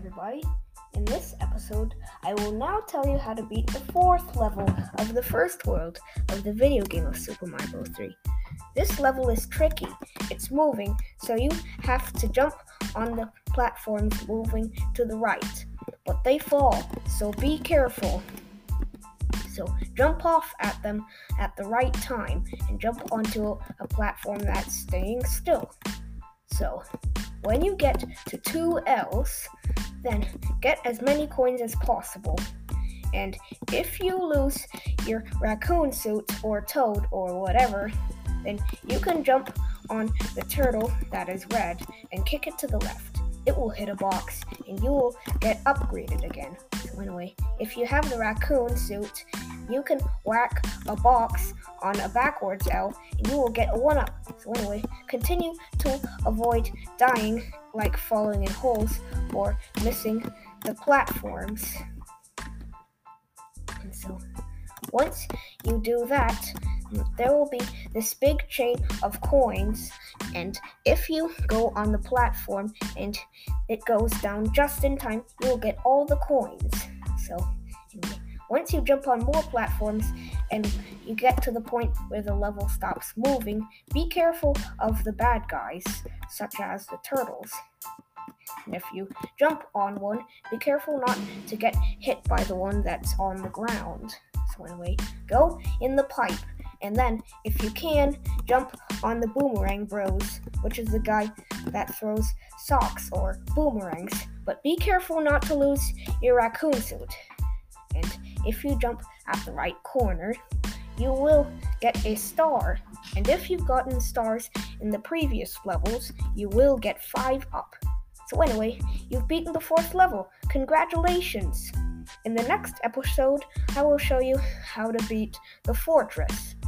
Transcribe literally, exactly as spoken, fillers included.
everybody. In this episode, I will now tell you how to beat the fourth level of the first world of the video game of Super Mario Bros. three. This level is tricky. It's moving, so you have to jump on the platforms moving to the right. But they fall, so be careful. So jump off at them at the right time and jump onto a platform that's staying still. So when you get to two L's, then get as many coins as possible. And if you lose your raccoon suit or toad or whatever, then you can jump on the turtle that is red and kick it to the left. It will hit a box and you will get upgraded again. So anyway, if you have the raccoon suit, you can whack a box on a backwards L and you will get a one-up. So anyway, continue to avoid dying, like falling in holes or missing the platforms. And so once you do that, there will be this big chain of coins, and if you go on the platform and it goes down just in time, you will get all the coins. So anyway, once you jump on more platforms and you get to the point where the level stops moving, be careful of the bad guys, such as the turtles. And if you jump on one, be careful not to get hit by the one that's on the ground. So anyway, go in the pipe, and then, if you can, jump on the Boomerang Bros, which is the guy that throws socks or boomerangs. But be careful not to lose your raccoon suit. And if you jump at the right corner, you will get a star. And if you've gotten stars in the previous levels, you will get five up. So anyway, you've beaten the fourth level. Congratulations! In the next episode, I will show you how to beat the fortress.